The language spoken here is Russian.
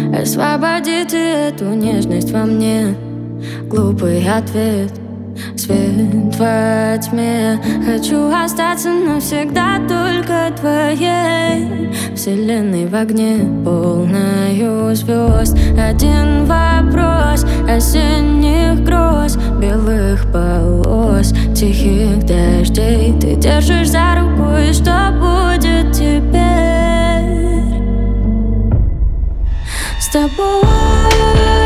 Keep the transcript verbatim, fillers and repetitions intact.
освободите эту нежность во мне. Глупый ответ, свет во тьме. Хочу остаться навсегда только твоей вселенной в огне, полною звезд. Один вопрос осенних гроз, белых полос, тихих дождей. Ты держишь за руку, и что будет теперь с тобой?